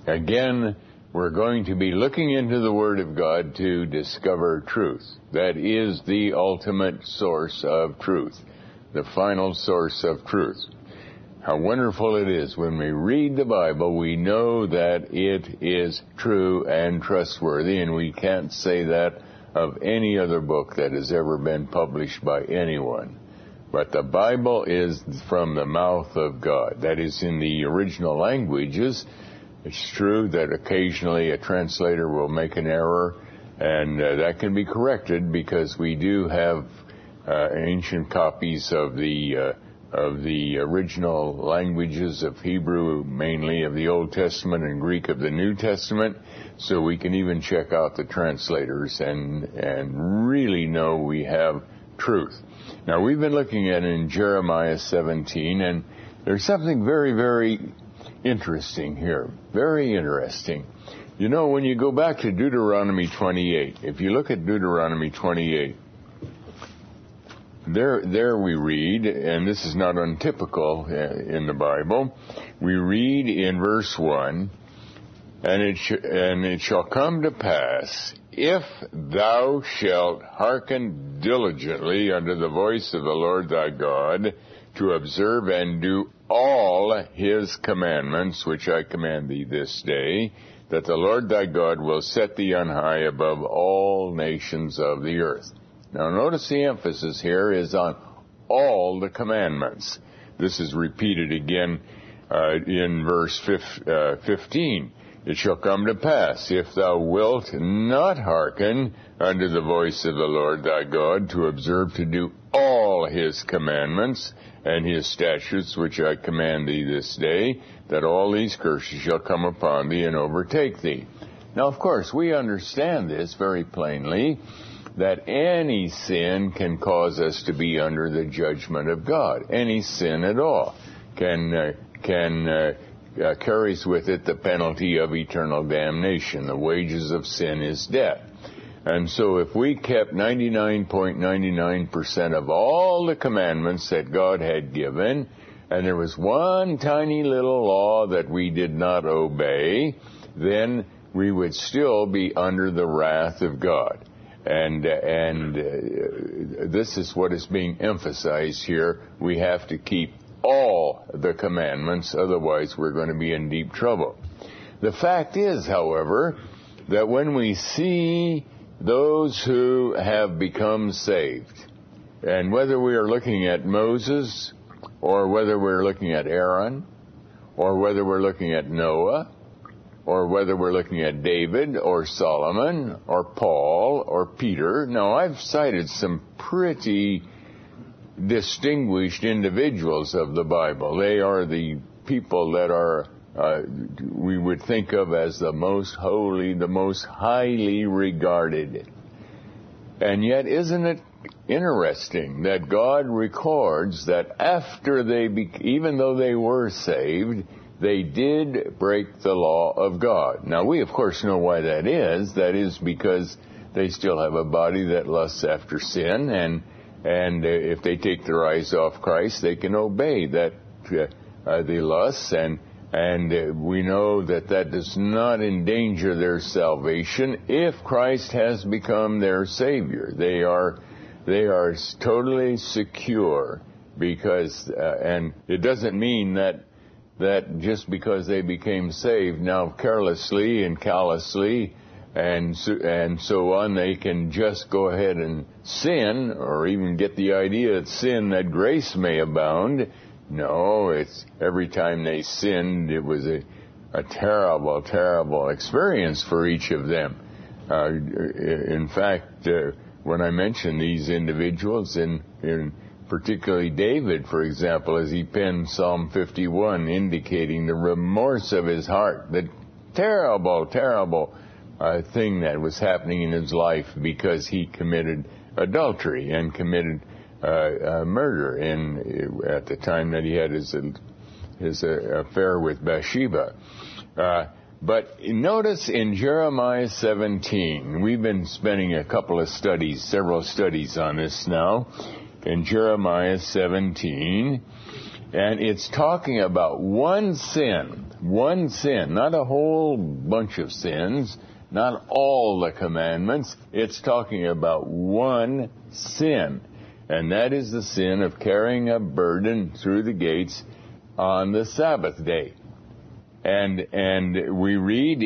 Again, we're going to be looking into the Word of God to discover truth. That is the ultimate source of truth, the final source of truth. How wonderful it is when we read the Bible, we know that it is true and trustworthy, and we can't say that of any other book that has ever been published by anyone. But the Bible is from the mouth of God. That is, in the original languages. It's true that occasionally a translator will make an error, and that can be corrected because we do have ancient copies of the original languages of Hebrew, mainly of the Old Testament, and Greek of the New Testament, so we can even check out the translators and really know we have truth. Now, we've been looking at it in Jeremiah 17, and there's something very, very interesting here. Very interesting. You know, when you go back to Deuteronomy 28, if you look at Deuteronomy 28, there we read, and this is not untypical in the Bible, we read in verse 1, and it shall come to pass, if thou shalt hearken diligently unto the voice of the Lord thy God, to observe and do all his commandments, which I command thee this day, that the Lord thy God will set thee on high above all nations of the earth. Now notice the emphasis here is on all the commandments. This is repeated again in verse 15. It shall come to pass, if thou wilt not hearken unto the voice of the Lord thy God, to observe to do all his commandments and his statutes which I command thee this day, that all these curses shall come upon thee and overtake thee. Now, of course, we understand this very plainly, that any sin can cause us to be under the judgment of God. Any sin at all carries with it the penalty of eternal damnation. The wages of sin is death. And so if we kept 99.99% of all the commandments that God had given, and there was one tiny little law that we did not obey, then we would still be under the wrath of God. And this is what is being emphasized here. We have to keep all the commandments, otherwise we're going to be in deep trouble. The fact is, however, that when we see those who have become saved, and whether we are looking at Moses, or whether we're looking at Aaron, or whether we're looking at Noah, or whether we're looking at David, or Solomon, or Paul, or Peter. Now, I've cited some pretty distinguished individuals of the Bible. They are the people that are, we would think of as the most holy, the most highly regarded. And yet, isn't it interesting that God records that after even though they were saved, they did break the law of God. Now, we of course know why that is. That is because they still have a body that lusts after sin, and if they take their eyes off Christ, they can obey that the lusts, and we know that does not endanger their salvation if Christ has become their Savior. They are totally secure, because and it doesn't mean that just because they became saved, now carelessly and callously and so on, they can just go ahead and sin, or even get the idea that sin, that grace may abound. No, it's every time they sinned, it was a terrible, terrible experience for each of them. In fact, when I mention these individuals, in particularly David, for example, as he penned Psalm 51, indicating the remorse of his heart, the terrible, terrible thing that was happening in his life because he committed adultery and committed murder at the time that he had his affair with Bathsheba. But notice in Jeremiah 17, we've been spending several studies on this now, in Jeremiah 17, And it's talking about one sin, not a whole bunch of sins, not all the commandments. It's talking about one sin, and that is the sin of carrying a burden through the gates on the Sabbath day. And we read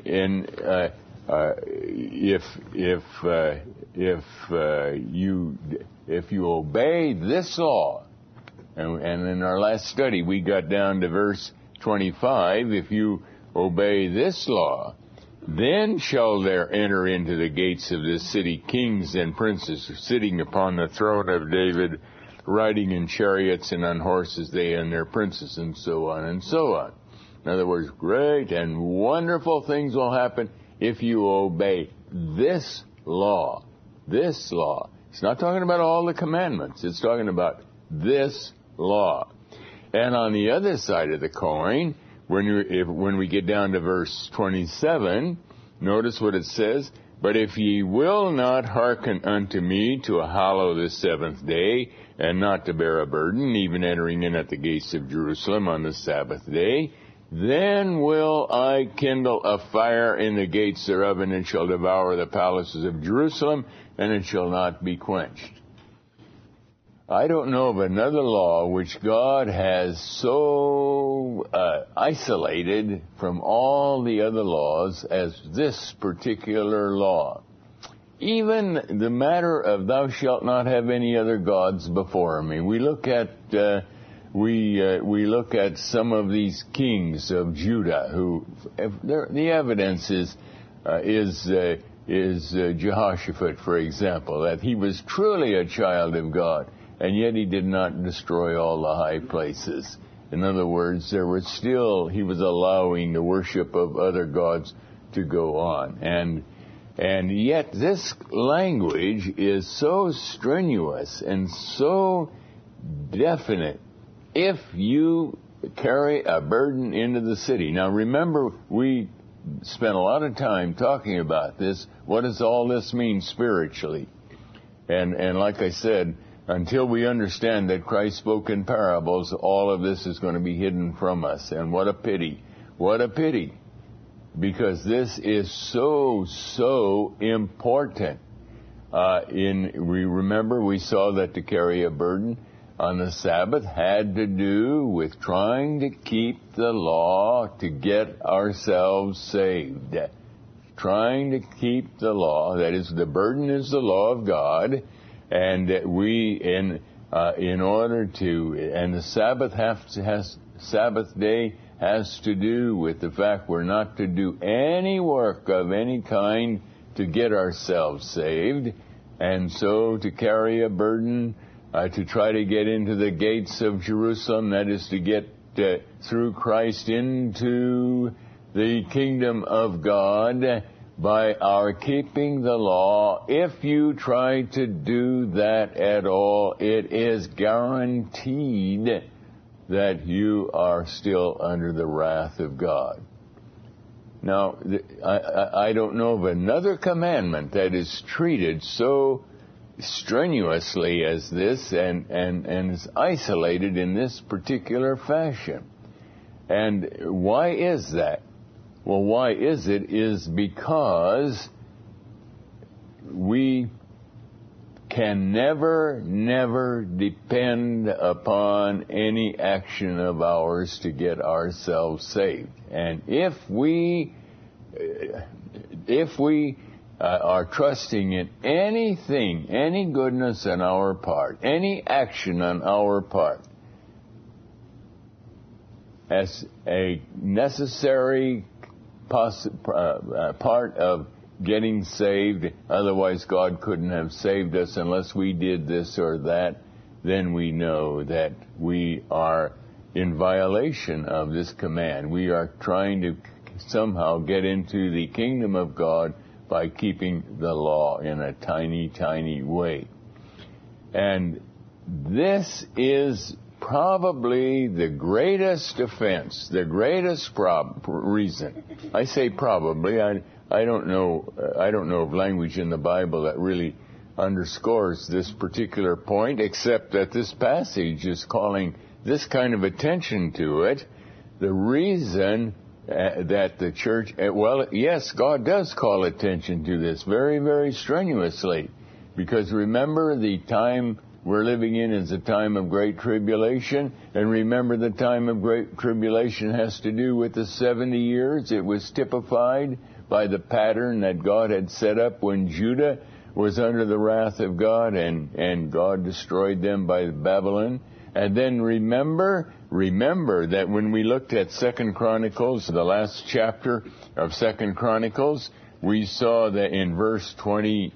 if you obey this law, and in our last study we got down to verse 25, if you obey this law, then shall there enter into the gates of this city kings and princes sitting upon the throne of David, riding in chariots and on horses, they and their princes, and so on and so on. In other words, great and wonderful things will happen if you obey this law. This law. It's not talking about all the commandments. It's talking about this law. And on the other side of the coin, when we get down to verse 27, notice what it says. But if ye will not hearken unto me to hallow the seventh day, and not to bear a burden, even entering in at the gates of Jerusalem on the Sabbath day, then will I kindle a fire in the gates thereof, and it shall devour the palaces of Jerusalem, and it shall not be quenched. I don't know of another law which God has so isolated from all the other laws as this particular law. Even the matter of thou shalt not have any other gods before me. We look at we look at some of these kings of Judah who the evidence is Jehoshaphat, for example, that he was truly a child of God. And yet he did not destroy all the high places. In other words, he was allowing the worship of other gods to go on. And yet this language is so strenuous and so definite. If you carry a burden into the city. Now remember, we spent a lot of time talking about this. What does all this mean spiritually? And like I said, until we understand that Christ spoke in parables, all of this is going to be hidden from us. And what a pity. What a pity. Because this is so important. We saw that to carry a burden on the Sabbath had to do with trying to keep the law to get ourselves saved. Trying to keep the law. That is, the burden is the law of God. And the Sabbath day has to do with the fact we're not to do any work of any kind to get ourselves saved, and so to carry a burden to try to get into the gates of Jerusalem, that is to get through Christ into the kingdom of God, by our keeping the law. If you try to do that at all, it is guaranteed that you are still under the wrath of God. Now, I don't know of another commandment that is treated so strenuously as this and is isolated in this particular fashion. And why is that? Well, why is it? Is because we can never depend upon any action of ours to get ourselves saved. And if we are trusting in anything, any goodness on our part, any action on our part, as a necessary part of getting saved, otherwise God couldn't have saved us unless we did this or that, then we know that we are in violation of this command. We are trying to somehow get into the kingdom of God by keeping the law in a tiny way. And this is probably the greatest offense, the greatest reason. I say probably. I don't know of language in the Bible that really underscores this particular point, except that this passage is calling this kind of attention to it, the reason that the church, well, yes, God does call attention to this very, very strenuously. Because remember, the time we're living in is a time of great tribulation. And remember, the time of great tribulation has to do with the 70 years. It was typified by the pattern that God had set up when Judah was under the wrath of God and God destroyed them by Babylon. And then remember that when we looked at 2 Chronicles, the last chapter of 2 Chronicles, we saw that in verse 20,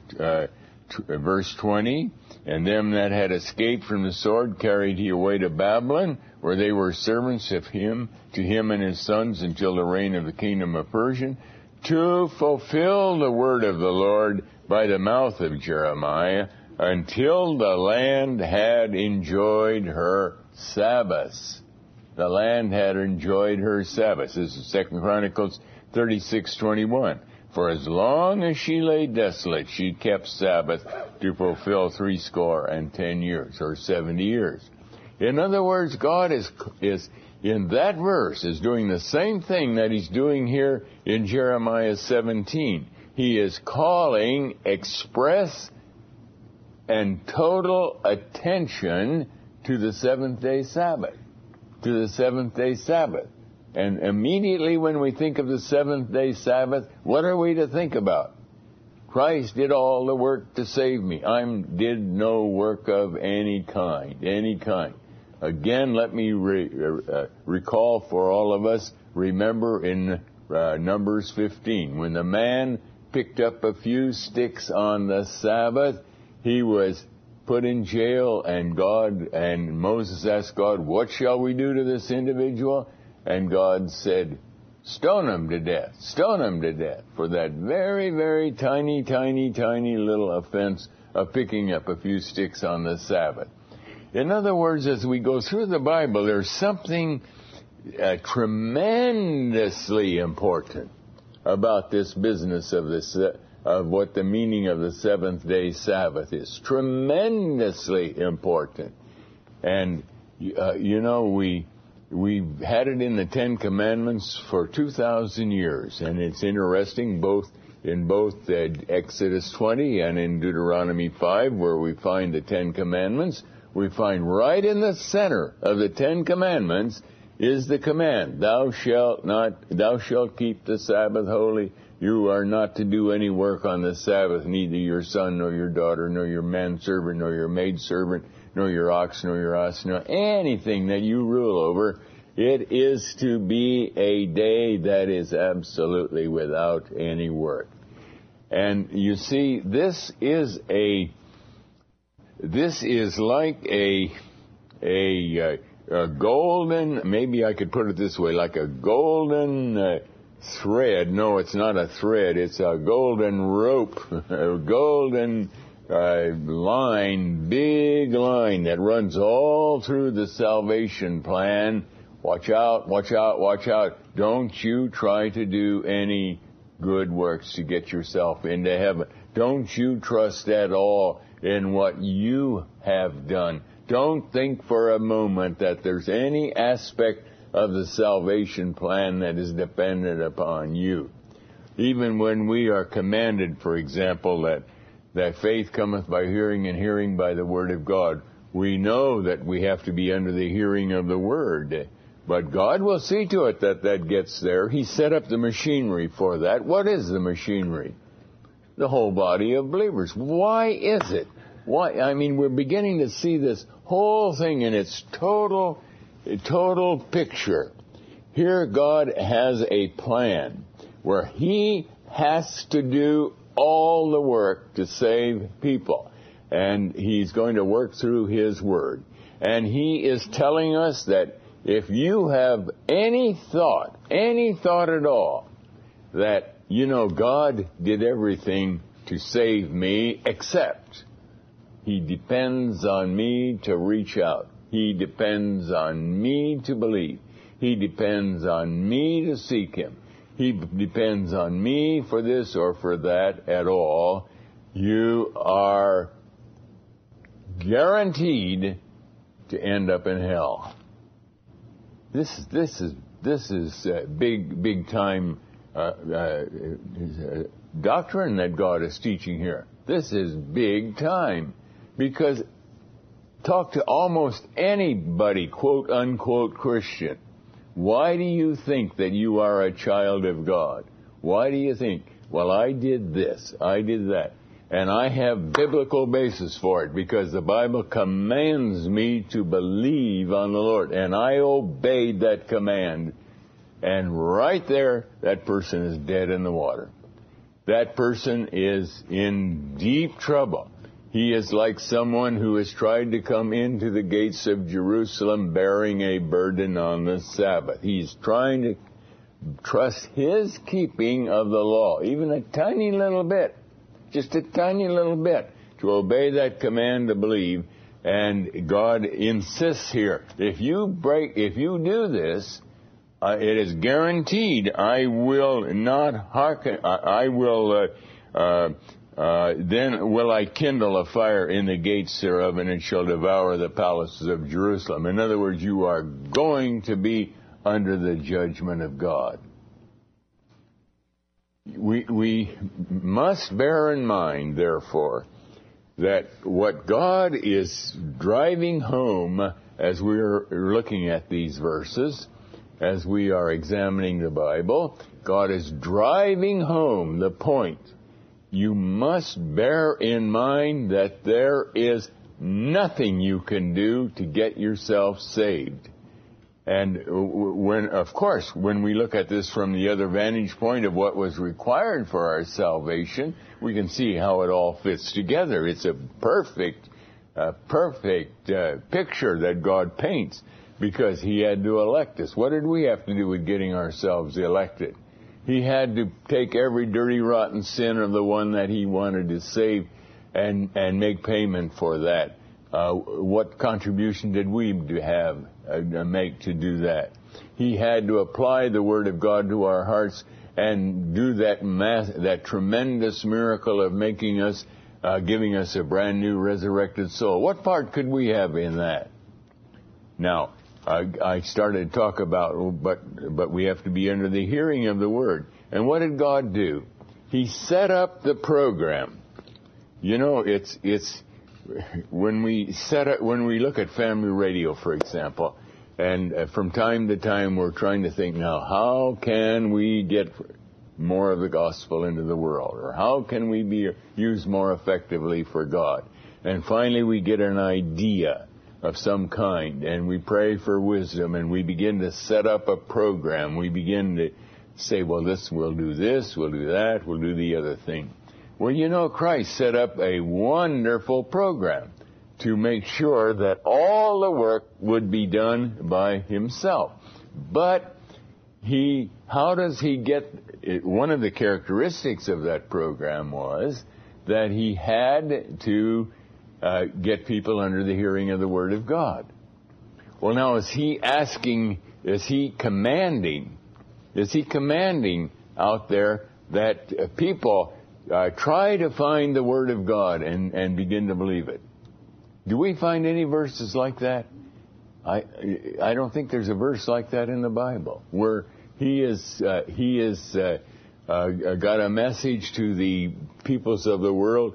and them that had escaped from the sword carried he away to Babylon, where they were servants of him, to him and his sons, until the reign of the kingdom of Persia, to fulfill the word of the Lord by the mouth of Jeremiah, until the land had enjoyed her Sabbaths. The land had enjoyed her Sabbaths. This is 2 Chronicles 36:21. For as long as she lay desolate, she kept Sabbath to fulfill 70 years, or 70 years. In other words, God is in that verse is doing the same thing that he's doing here in Jeremiah 17. He is calling express and total attention to the seventh-day Sabbath. To the seventh-day Sabbath. And immediately when we think of the seventh-day Sabbath, what are we to think about? Christ did all the work to save me. I did no work of any kind. Again, let me recall for all of us, remember in Numbers 15, when the man picked up a few sticks on the Sabbath, he was put in jail, and Moses asked God, what shall we do to this individual? And God said, stone him to death for that very, very tiny little offense of picking up a few sticks on the Sabbath. In other words, as we go through the Bible, there's something tremendously important about this business of what the meaning of the seventh-day Sabbath is. Tremendously important. And, we've had it in the Ten Commandments for 2,000 years, and it's interesting in both Exodus 20 and in Deuteronomy 5, where we find the Ten Commandments. We find right in the center of the Ten Commandments is the command, thou shalt keep the Sabbath holy. You are not to do any work on the Sabbath, neither your son nor your daughter, nor your manservant, nor your maidservant, nor your ox, nor your ass, nor anything that you rule over. It is to be a day that is absolutely without any work. And you see, this is like a golden, maybe I could put it this way, like a golden thread. No, it's not a thread. It's a golden rope, a golden line, big line that runs all through the salvation plan. Watch out. Don't you try to do any good works to get yourself into heaven. Don't you trust at all in what you have done. Don't think for a moment that there's any aspect of the salvation plan that is dependent upon you. Even when we are commanded, for example, that faith cometh by hearing and hearing by the word of God, we know that we have to be under the hearing of the word. But God will see to it that gets there. He set up the machinery for that. What is the machinery? The whole body of believers. Why is it? Why? I mean, we're beginning to see this whole thing in its total picture. Here God has a plan where He has to do all the work to save people. And He's going to work through His Word. And He is telling us that if you have any thought at all, that, God did everything to save me, except He depends on me to reach out. He depends on me to believe. He depends on me to seek Him. He depends on me for this or for that at all. You are guaranteed to end up in hell. This is big time doctrine that God is teaching here. This is big time, because talk to almost anybody, quote unquote Christian. Why do you think that you are a child of God? Why do you think? Well, I did this, I did that. And I have biblical basis for it, because the Bible commands me to believe on the Lord. And I obeyed that command. And right there, that person is dead in the water. That person is in deep trouble. He is like someone who has tried to come into the gates of Jerusalem bearing a burden on the Sabbath. He's trying to trust his keeping of the law, even a tiny little bit. Just a tiny little bit, to obey that command to believe. And God insists here, if you do this, it is guaranteed I will not hearken. Then will I kindle a fire in the gates thereof, and it shall devour the palaces of Jerusalem. In other words, you are going to be under the judgment of God. We must bear in mind, therefore, that what God is driving home as we're looking at these verses, as we are examining the Bible, God is driving home the point. You must bear in mind that there is nothing you can do to get yourself saved. And when we look at this from the other vantage point of what was required for our salvation, we can see how it all fits together. It's a perfect picture that God paints, because He had to elect us. What did we have to do with getting ourselves elected? He had to take every dirty, rotten sin of the one that He wanted to save and make payment for that. What contribution did we make to do that? He had to apply the Word of God to our hearts and do that tremendous miracle of making us, giving us a brand new resurrected soul. What part could we have in that? Now, I started to talk about, but we have to be under the hearing of the Word. And what did God do? He set up the program. You know, it's when we look at family radio, for example, and from time to time we're trying to think, now, how can we get more of the gospel into the world? Or how can we be used more effectively for God? And finally we get an idea of some kind, and we pray for wisdom, and we begin to set up a program. We begin to say, well, we'll do this, we'll do that, we'll do the other thing. Well, you know, Christ set up a wonderful program to make sure that all the work would be done by Himself. But how does He get it? One of the characteristics of that program was that He had to get people under the hearing of the Word of God. Well, now, is He commanding out there that people try to find the Word of God and begin to believe it? Do we find any verses like that? I don't think there's a verse like that in the Bible where He is got a message to the peoples of the world.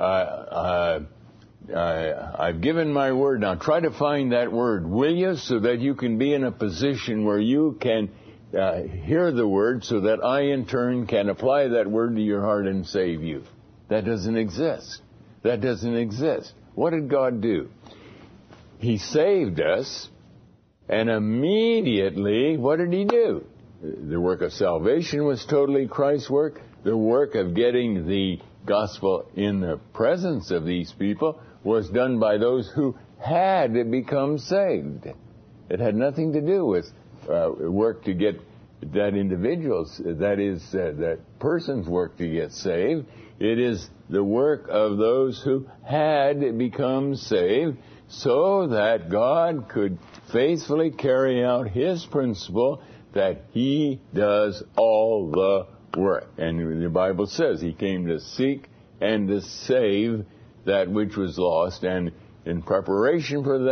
I've given my word. Now try to find that word, will you, so that you can be in a position where you can hear the word, so that I in turn can apply that word to your heart and save you. That doesn't exist. That doesn't exist. What did God do? He saved us, and immediately, what did He do? The work of salvation was totally Christ's work. The work of getting the gospel in the presence of these people was done by those who had become saved. It had nothing to do with work to get that individual's, that person's work to get saved. It is the work of those who had become saved, so that God could faithfully carry out His principle that He does all the work. And the Bible says He came to seek and to save that which was lost, and in preparation for that,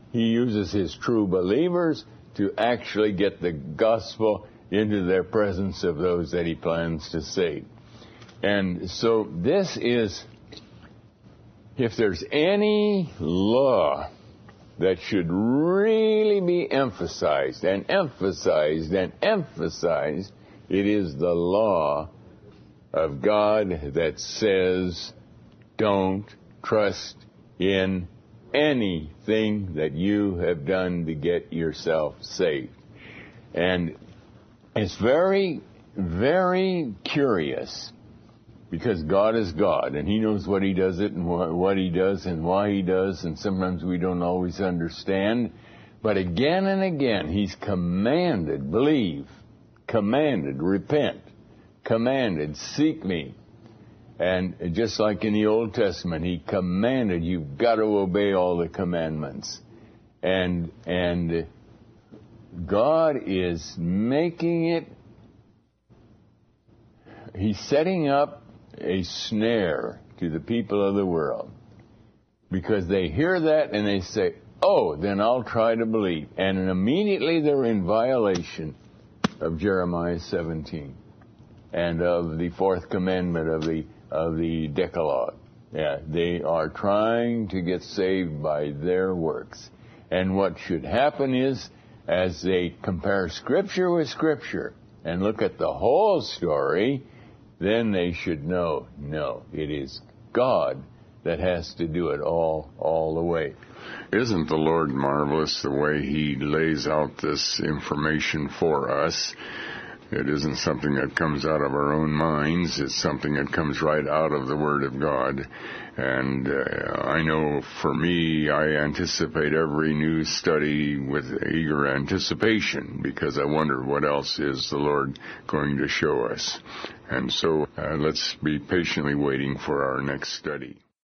He uses his true believers to actually get the gospel into their presence of those that he plans to save. And so this is, if there's any law that should really be emphasized and emphasized and emphasized, it is the law of God that says, don't trust in anything that you have done to get yourself saved. And it's very, very curious, because God is God, and he knows what he does it and what he does and why he does, and sometimes we don't always understand. But again and again, he's commanded, believe, commanded, repent, commanded, seek me. And just like in the Old Testament, he commanded, you've got to obey all the commandments. And God is making it, he's setting up a snare to the people of the world, because they hear that and they say, oh, then I'll try to believe. And immediately they're in violation of Jeremiah 17 and of the fourth commandment of the Decalogue. Yeah, they are trying to get saved by their works. And what should happen is, as they compare Scripture with Scripture and look at the whole story, then they should know, no, it is God that has to do it all the way. Isn't the Lord marvelous the way he lays out this information for us? It isn't something that comes out of our own minds. It's something that comes right out of the Word of God. And I know for me, I anticipate every new study with eager anticipation, because I wonder what else is the Lord going to show us. And so let's be patiently waiting for our next study.